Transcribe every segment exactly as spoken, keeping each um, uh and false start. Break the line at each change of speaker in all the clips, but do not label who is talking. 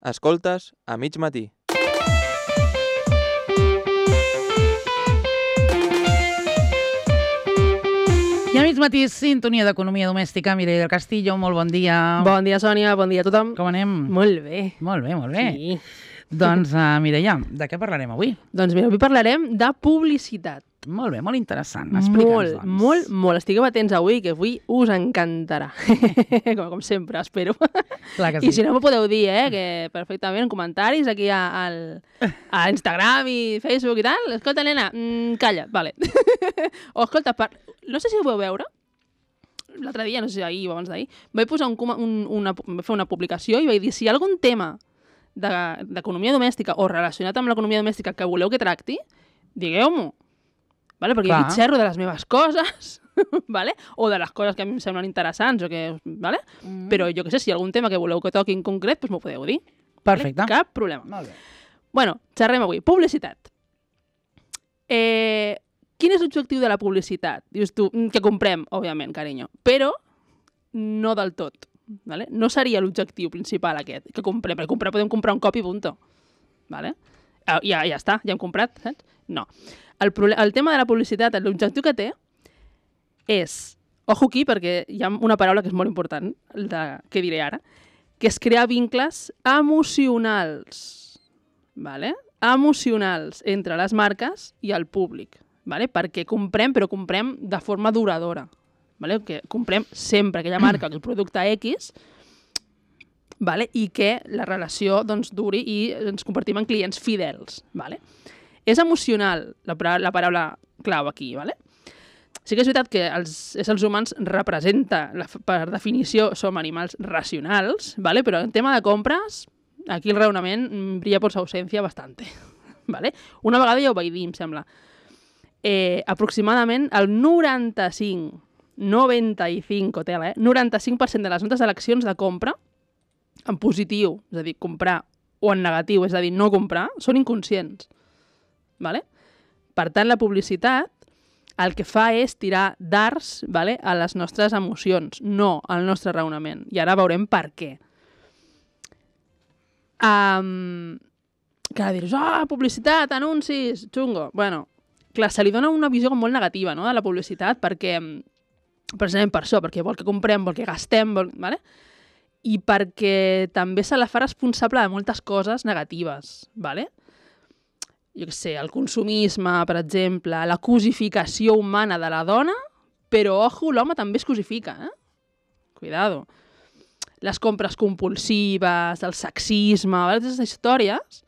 Escoltes a mig matí.
I a mig matí, sintonia d'economia domèstica. Mireia del Castillo, molt bon dia.
Bon dia, Sònia, bon dia a tothom.
Com anem?
Molt bé.
Molt bé, molt bé.
Sí.
Doncs, uh, Mireia, de què parlarem avui?
Doncs mira, avui parlarem de publicitat.
Molt bé, molt interessant. Explica'ns,
Molt,
doncs.
molt, molt. Estigueu atents avui, que avui us encantarà. com, com sempre, espero.
Clar que sí.
I si no m'ho podeu dir, eh, que perfectament, en comentaris aquí a, al, a Instagram i Facebook i tal. Escolta, nena, mm, calla, vale. o escolta, per... no sé si ho vau veure, l'altre dia, no sé si ahir o abans d'ahir, vaig posar un, un, una, vaig fer una publicació i vaig dir, si hi ha algun tema d'economia domèstica o relacionat amb l'economia domèstica que voleu que tracti, digueu-m'ho. Vale? Perquè
Clar.
jo aquí xerro de les meves coses, vale? O de les coses que a mi em semblen interessants, o que, vale? mm. Però jo què sé, si hi ha algun tema que voleu que toqui en concret, doncs m'ho podeu dir.
Perfecte.
Vale? Cap problema.
Molt bé.
Bueno, xerrem avui. Publicitat. Eh, quin és l'objectiu de la publicitat? Dius tu, que comprem, òbviament, carinyo, però no del tot. Vale? No seria l'objectiu principal aquest, que comprem, perquè comprar podem comprar un cop i punto. Vale? Ja, ja està, ja hem comprat, saps? No. El, el tema de la publicitat, l'objectiu que té és, ojo aquí, perquè hi ha una paraula que és molt important, de, que diré ara, que és crear vincles emocionals, vale? Emocionals entre les marques i el públic, vale? Perquè comprem, però comprem de forma duradora. Vale? Que comprem sempre aquella marca, aquell producte X, vale? I que la relació doncs, duri i ens convertim en clients fidels. Vale? És emocional la, la paraula clau aquí. Vale? Sí que és veritat que els éssers humans representa, la, per definició, som animals racionals, vale? Però en tema de compres, aquí el raonament brilla por su ausencia bastante. Vale? Una vegada ja ho vaig dir, em sembla. Eh, aproximadament el noranta-cinc noranta-cinc, tela, eh? noranta-cinc per cent de les notes d'eleccions de compra en positiu, és a dir, comprar, o en negatiu, és a dir, no comprar, són inconscients. Vale? Per tant, la publicitat el que fa és tirar dards, vale, a les nostres emocions, no al nostre raonament. I ara veurem per què. Um, que ara dius, ah, publicitat, anuncis, xungo. Bueno, clar, se li dona una visió molt negativa, no?, de la publicitat, perquè precisament per això, perquè vol que comprem, vol que gastem, vol... vale? I perquè també se la fa responsable de moltes coses negatives. Vale? Jo què sé, el consumisme, per exemple, la cosificació humana de la dona, però, ojo, l'home també es cosifica, eh? Cuidado. Les compres compulsives, el sexisme, aquestes històries,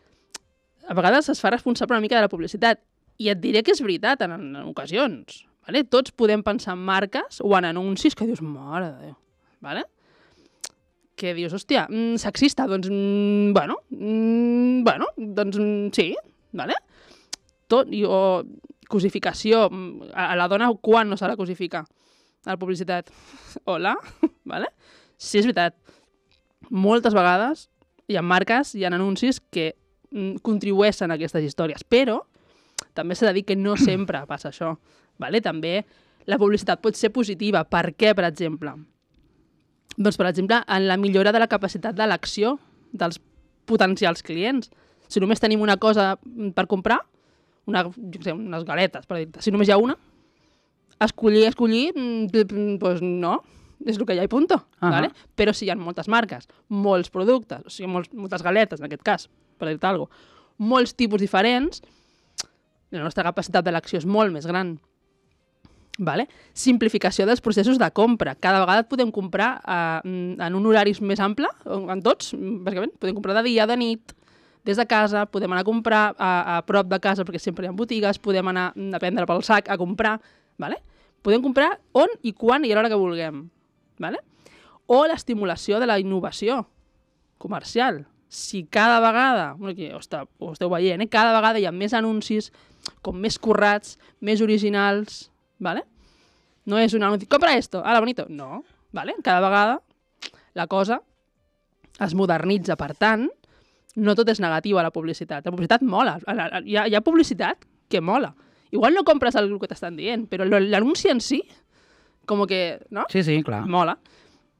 a vegades es fa responsable una mica de la publicitat. I et diré que és veritat en, en ocasions. Vale? Tots podem pensar en marques o en anuncis que dius, mare de Déu, vale? Que dius, hòstia, mm, sexista, doncs, mm, bueno, mm, bueno, doncs mm, sí, vale? Tot, i, o cosificació, a, a la dona quan no s'ha de cosificar? A la publicitat. Hola, vale? Sí, és veritat. Moltes vegades hi ha marques, hi ha anuncis que mm, contribueixen a aquestes històries, però també s'ha de dir que no sempre passa això. Vale? També la publicitat pot ser positiva. Per què, per exemple? Doncs, per exemple, en la millora de la capacitat d'elecció dels potencials clients. Si només tenim una cosa per comprar, una, jo sé, unes galetes, per dir-te, si només hi ha una, escollir, escollir, doncs no, és el que hi ha i punto. Uh -huh. Vale? Però si hi ha moltes marques, molts productes, o sigui, molts, moltes galetes, en aquest cas, per dir-te alguna cosa, molts tipus diferents, la nostra capacitat d'elecció és molt més gran. Vale? Simplificació dels processos de compra. Cada vegada podem comprar eh, en un horari més ample, en tots, bàsicament. Podem comprar de dia, de nit, des de casa, podem anar a comprar a, a prop de casa perquè sempre hi ha botigues, podem anar a prendre pel sac a comprar. Vale? Podem comprar on i quan i a l'hora que vulguem. Vale? O l'estimulació de la innovació comercial. Si cada vegada, aquí ho esteu, ho esteu veient, eh? Cada vegada hi ha més anuncis, com més currats, més originals, vale? No és un anunci, compra esto, ala, bonito. No, vale? Cada vegada la cosa es modernitza, per tant, no tot és negatiu a la publicitat. La publicitat mola, hi ha, hi ha publicitat que mola. Igual no compres el que t'estan dient, però l'anunci en si, com que, no?
Sí, sí, clar.
Mola.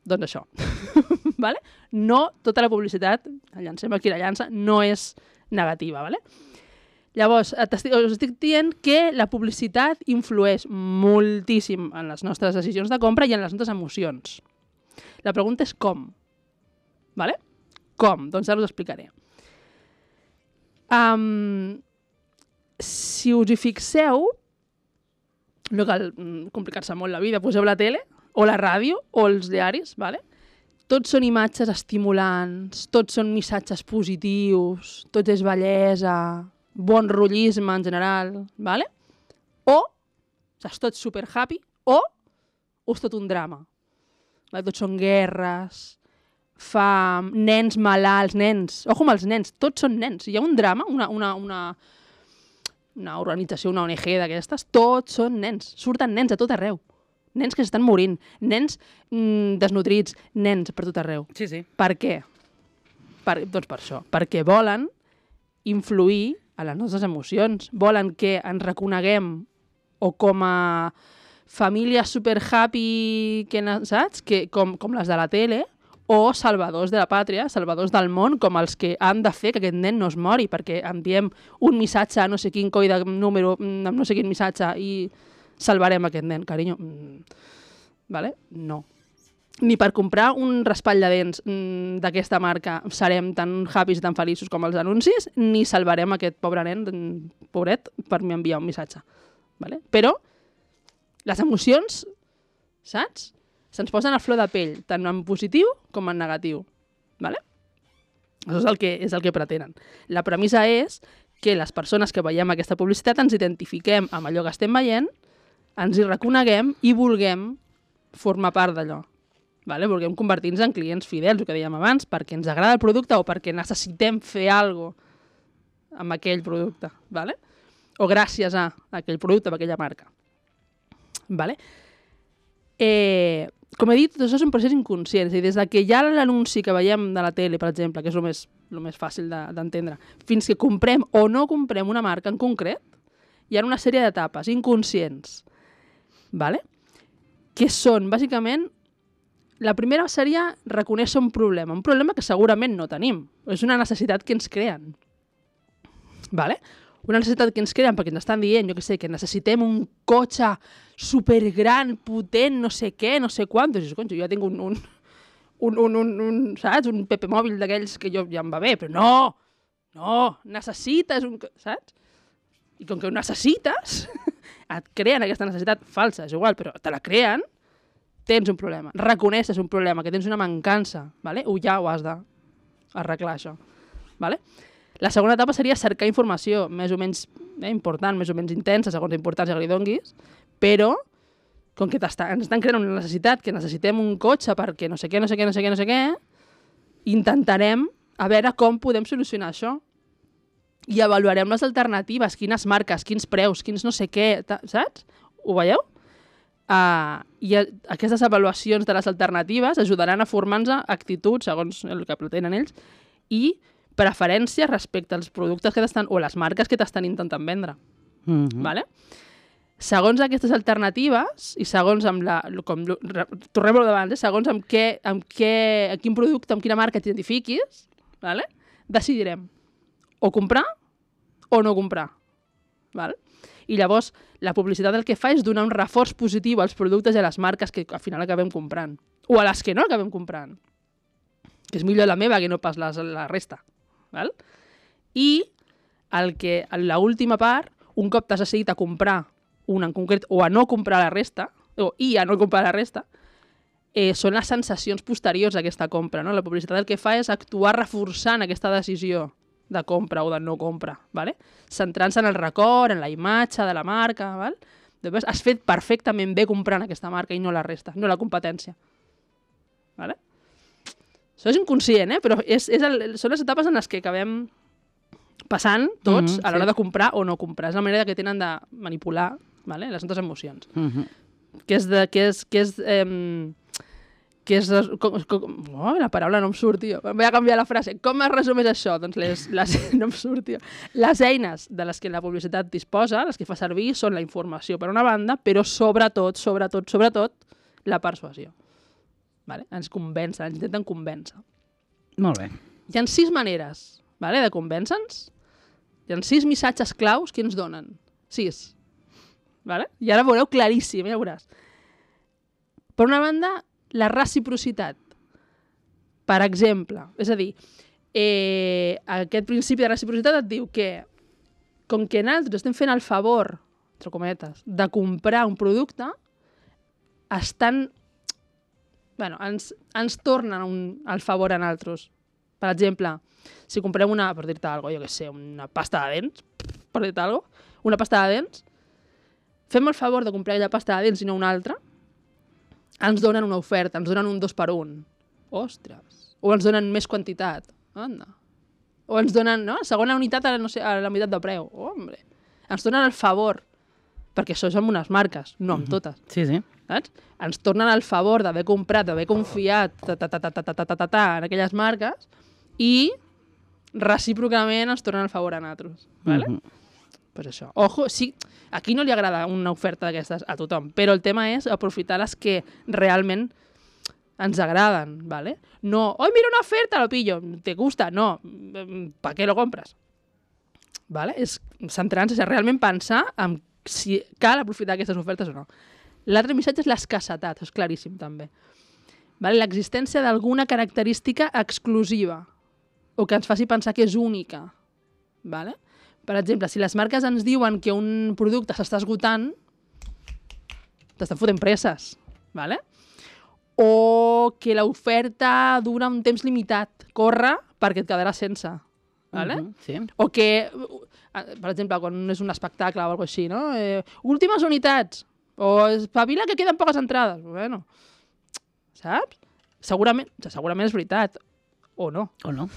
Doncs això. Vale? No tota la publicitat, llancem aquí la llança, no és negativa. Vale? Llavors, estic, us estic dient que la publicitat influeix moltíssim en les nostres decisions de compra i en les nostres emocions. La pregunta és com. Vale? Com? Doncs ara us explicaré. Um, si us hi fixeu, no cal complicar-se molt la vida, poseu la tele, o la ràdio, o els diaris, vale? Tots són imatges estimulants, tots són missatges positius, tot és bellesa, bon rotllisme en general, vale? O és tot super happy, o, o és tot un drama. Vale? Tots són guerres, fam, nens malalts, nens, ojo amb els nens, tots són nens. Si hi ha un drama, una, una, una, una organització, una O N G d'aquestes, tots són nens, surten nens a tot arreu. Nens que s'estan morint, nens mm, desnutrits, nens per tot arreu.
Sí, sí.
Per què? Per, doncs per això. Perquè volen influir a les nostres emocions. Volen que ens reconeguem o com a famílies super happy, que, saps? Que, com, com les de la tele, o salvadors de la pàtria, salvadors del món, com els que han de fer que aquest nen no es mori, perquè enviem un missatge a no sé quin coi de número, amb no sé quin missatge, i salvarem aquest nen, carinyo. Mm. Vale? No. Ni per comprar un raspall de dents mm, d'aquesta marca serem tan happys i tan feliços com els anuncis, ni salvarem aquest pobre nen, pobret, per m'enviar un missatge. Vale? Però les emocions, saps? Se'ns posen a flor de pell, tant en positiu com en negatiu. Vale? Això és el que, és el que pretenen. La premissa és que les persones que veiem aquesta publicitat ens identifiquem amb allò que estem veient, ens hi reconeguem i vulguem formar part d'allò. Vale? Vulguem convertir-nos en clients fidels, el que dèiem abans, perquè ens agrada el producte o perquè necessitem fer alguna cosa amb aquell producte. Vale? O gràcies a aquell producte, a aquella marca. Vale? Eh, com he dit, tot això és un procés inconscient. És a dir, des que hi ha l'anunci que veiem de la tele, per exemple, que és el més, el més fàcil d'entendre, de, fins que comprem o no comprem una marca en concret, hi ha una sèrie d'etapes inconscients, vale? Que són, bàsicament, la primera seria reconèixer un problema, un problema que segurament no tenim. És una necessitat que ens creen. Vale? Una necessitat que ens creen perquè ens estan dient, jo què sé, que necessitem un cotxe supergran, potent, no sé què, no sé quant. Doncs, conxo, jo ja tinc un, un, un, un, un, un, saps? Un Pepe mòbil d'aquells que jo ja em va bé, però no, no, necessites un... Saps? I com que ho necessites, et creen aquesta necessitat falsa, és igual, però te la creen, tens un problema. Reconeixes un problema, que tens una mancança, vale? O ja ho has d'arreglar, això. Vale? La segona etapa seria cercar informació més o menys eh, important, més o menys intensa, segons la importància que li donguis, però com que ens estan creant una necessitat, que necessitem un cotxe perquè no sé què, no sé què, no sé què, no sé què, intentarem a veure com podem solucionar això. I avaluarem les alternatives, quines marques, quins preus, quins no sé què, saps? Ho veieu? Uh, I a, aquestes avaluacions de les alternatives ajudaran a formar-nos actituds, segons el que pretenen ells, i preferències respecte als productes que t'estan, o les marques que t'estan intentant vendre. Mm-hmm. Vale? Segons aquestes alternatives, i segons amb la... Com, tornem-ho d'abans, eh? Segons amb, què, amb, què, amb quin producte, amb quina marca t'identifiquis, vale? Decidirem o comprar o no comprar. Val? I llavors la publicitat el que fa és donar un reforç positiu als productes i a les marques que al final acabem comprant. O a les que no acabem comprant. Que és millor la meva que no pas la, la resta. Val? I el que, l'última part, un cop t'has decidit a comprar una en concret o a no comprar la resta, o i a no comprar la resta, eh, són les sensacions posteriors a aquesta compra. No? La publicitat el que fa és actuar reforçant aquesta decisió de compra o de no compra, ¿vale? Centrant-se en el record, en la imatge de la marca, ¿vale? Després, has fet perfectament bé comprant aquesta marca i no la resta, no la competència. ¿Vale? Això és inconscient, eh? Però és, és el, són les etapes en les que acabem passant tots mm-hmm, a l'hora sí. de comprar o no comprar. És la manera que tenen de manipular, ¿vale? Les nostres emocions. Mm-hmm. Que és... De, que és, que és eh, que és... Com, com, oh, la paraula no em surt, tio. Vaig a canviar la frase. Com es resumeix això? Doncs les, les, no em surt, tio. Les eines de les que la publicitat disposa, les que fa servir, són la informació per una banda, però sobretot, sobretot, sobretot, la persuasió. Vale? Ens convencen, ens intenten convèncer.
Molt bé.
Hi ha sis maneres, vale, de convèncer-nos. Hi ha sis missatges claus que ens donen. Sis. Vale? I ara veureu claríssim, ja veuràs. Per una banda, la reciprocitat. Per exemple, és a dir, eh, aquest principi de reciprocitat et diu que com que nosaltres estem fent el favor, entre cometes, de comprar un producte, estan... Bueno, ens, ens tornen un, el favor a nosaltres. Per exemple, si comprem una, per dir-te alguna cosa, jo què sé, una pasta de dents, per dir-te alguna cosa, una pasta de dents, fem el favor de comprar aquella pasta de dents i no una altra, ens donen una oferta, ens donen un dos per un. Ostres! O ens donen més quantitat. Anda. O ens donen, no? Segona unitat a, no sé, a la meitat de preu. Oh, hombre. Ens donen el favor. Perquè això és amb unes marques, no amb totes.
Sí, sí.
Saps? Ens tornen el favor d'haver comprat, d'haver confiat ta, ta, ta, ta, ta, ta, ta, ta, ta, en aquelles marques i recíprocament ens tornen el favor a nosaltres. Vale?
Mhm.
Pues això. Ojo, sí, aquí no li agrada una oferta d'aquestes a tothom, però el tema és aprofitar les que realment ens agraden, ¿vale? No, ¡ay, mira una oferta, lo pillo! ¿Te gusta? No. ¿Para qué lo compras? ¿Vale? És centrar-nos, és realment pensar en si cal aprofitar aquestes ofertes o no. L'altre missatge és l'escassetat, és claríssim també. ¿Vale? L'existència d'alguna característica exclusiva o que ens faci pensar que és única. ¿Vale? Per exemple, si les marques ens diuen que un producte s'està esgotant, t'estan fotent presses. ¿Vale? O que l'oferta dura un temps limitat. Corre perquè et quedaràs sense. ¿Vale?
Uh -huh, sí.
O que, per exemple, quan és un espectacle o alguna cosa així, no? Eh, últimes unitats. O espavila que queden poques entrades. Bueno, saps? Segurament, segurament és veritat. O no.
O no.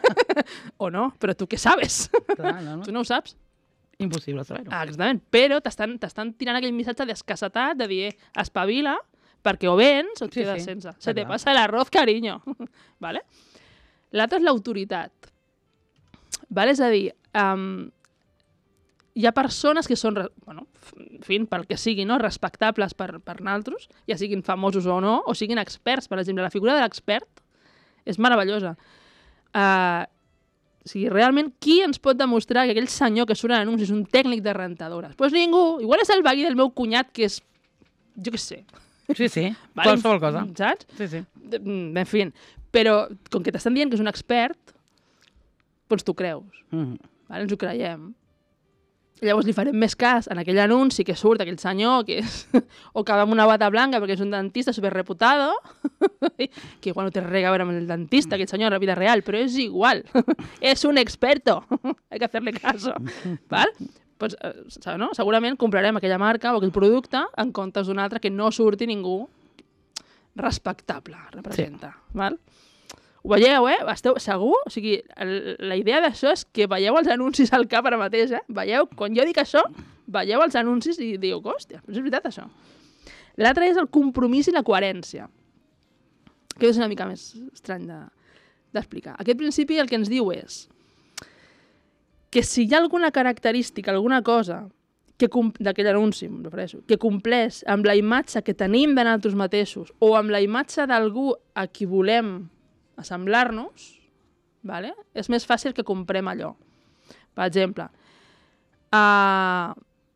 O no, però tu què sabes?
Clar, no, no.
Tu no ho saps.
Impossible saber-ho.
Ah, exactament. Però t'estan t'estan tirant aquell missatge d'escassetat, de dir, espavila, perquè o vens o et
Sí,
quedes
sí.
sense.
Està
Se te
clar.
passa l'arroz, cariño. Vale? L'altre és l'autoritat. Vale? És a dir, um, hi ha persones que són, re- bueno, en fi, pel que sigui, no? Respectables per, per naltros, ja siguin famosos o no, o siguin experts. Per exemple, la figura de l'expert és meravellosa. Uh, o sigui, realment, qui ens pot demostrar que aquell senyor que surt en anuncis és un tècnic de rentadores? Doncs pues ningú. Igual és el veí del meu cunyat, que és, jo què sé,
Sí, sí.
vale?
Qualsevol cosa.
Saps?
Sí, sí.
Mm, En fi, però com que t'estan dient que és un expert, doncs t'ho creus.
Mhm.
Vale? Ens ho creiem. Llavors li farem més cas en aquell anunci que surt aquell senyor que és... o que va amb una bata blanca perquè és un dentista superreputado que igual no té res a veure amb el dentista, aquell senyor, en la vida real, però és igual. És un experto. Hay que hacerle caso. Val? Pues, eh, no? Segurament comprarem aquella marca o aquell producte en comptes d'un altre que no surti ningú respectable, representa. Sí. Val? Ho veieu, eh? Esteu segur? O sigui, el, la idea d'això és que veieu els anuncis al cap ara mateix, eh? Veieu, quan jo dic això, veieu els anuncis i diu, hòstia, és veritat això. L'altre és el compromís i la coherència, que és una mica més estrany de, d'explicar. Aquest principi el que ens diu és que si hi ha alguna característica, alguna cosa que d'aquell anunci, em refereixo, que compleix amb la imatge que tenim de nosaltres mateixos o amb la imatge d'algú a qui volem assemblar-nos, vale? És més fàcil que comprem allò. Per exemple, uh,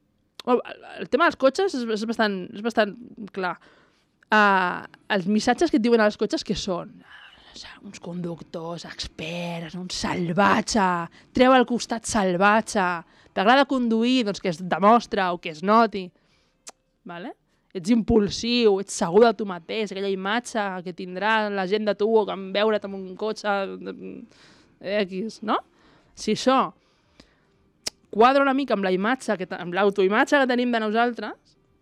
el tema dels cotxes és, és, bastant, és bastant clar. Uh, els missatges que et diuen als cotxes que són uns conductors experts, un salvatge, treu al costat salvatge, t'agrada conduir, doncs que es demostra o que es noti. Vale? Ets impulsiu, ets segur de tu mateix, aquella imatge que tindrà la gent de tu o que en veure't amb un cotxe X, no? Si això quadra una mica amb la imatge, que, amb l'autoimatge que tenim de nosaltres,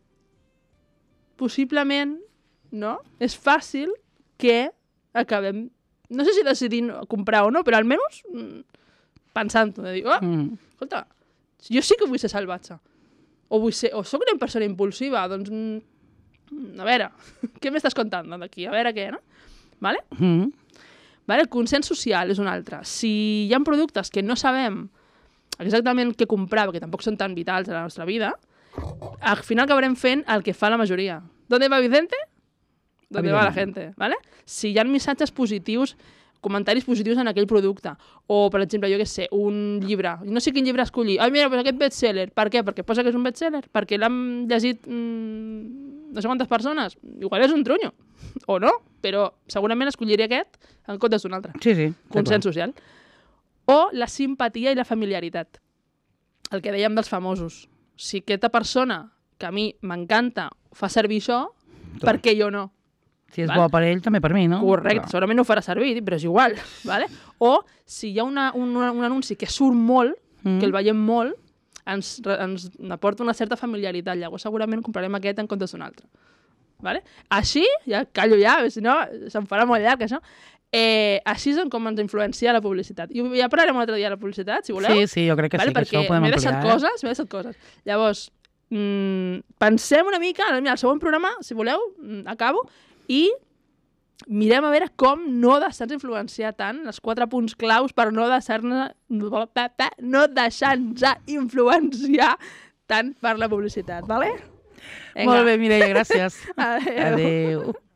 possiblement, no? És fàcil que acabem, no sé si decidint comprar o no, però almenys pensant-ho, de dir, oh,
Mm.
escolta, jo sí que vull ser salvatge. O, vull ser, o soc una persona impulsiva, doncs, mm, a veure, què m'estàs contant d'aquí? A veure què, no? Vale?
Mm.
Vale? El consens social és un altre. Si hi ha productes que no sabem exactament què comprar, perquè tampoc són tan vitals a la nostra vida, al final acabarem fent el que fa la majoria. ¿Dónde va Vicente? donde va la gente, ¿vale? Si hi ha missatges positius, comentaris positius en aquell producte, o, per exemple, jo què sé, un llibre, no sé quin llibre escollir, ai, mira, doncs aquest bestseller, per què? Perquè posa que és un bestseller, perquè l'han llegit mmm, no sé quantes persones, igual és un trunyo, o no, però segurament escolliré aquest en comptes d'un altre.
Sí, sí.
Consens social. O la simpatia i la familiaritat. El que dèiem dels famosos. Si aquesta persona, que a mi m'encanta, fa servir això, per què jo no?
Si és
Val?
bo per ell, també per mi, no?
Correcte,
Però...
segurament no ho farà servir, però és igual. Vale? O si hi ha una, un, un anunci que surt molt,
Mm.
que el veiem molt, ens, ens aporta una certa familiaritat. Llavors segurament comprarem aquest en comptes d'un altre. Vale? Així, ja callo ja, si no se'n farà molt llarg això, eh, així és com ens influencia la publicitat. I ja parlarem un altre dia de la publicitat, si voleu.
Sí, sí, jo crec que
vale?
sí, que
Perquè
això ho podem
m'he
ampliar.
deixat
eh?
coses, m'he deixat coses. Llavors, mmm, pensem una mica, mira, el següent programa, si voleu, mm, acabo, i mirem a veure com no deixar-nos influenciar tant, els quatre punts claus per no deixar-nos no deixar-nos influenciar tant per la publicitat, vale? Vinga.
Molt bé, Mireia, gràcies.
Adéu.
Adéu.